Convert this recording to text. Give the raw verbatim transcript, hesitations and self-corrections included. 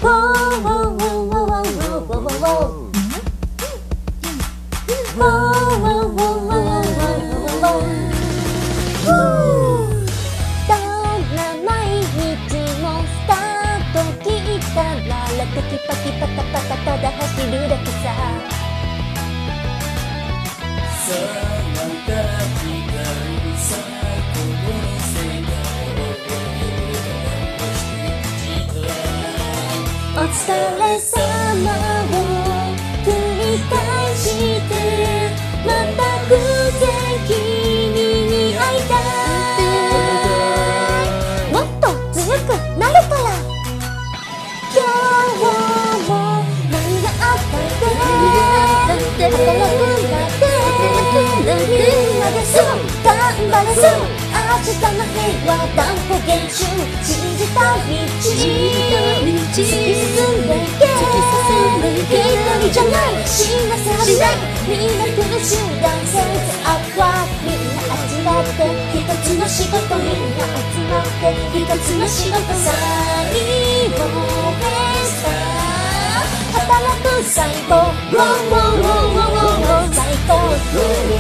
テキパキパタパタただ走るだけさ。さあまた来たさこの世界をお疲れ様を繰り返してまた偶然君に会いたい。もっと強くなるから。今日も何があったって働くんだってみんなでそう頑張れそう明日の平和断固厳守信じた道突き進んでいけ一人じゃない死なせはしないみんな苦しんだセンスアップはみんな集まって一つの仕事みんな集まって一つの仕事さ最後働く最高、最高。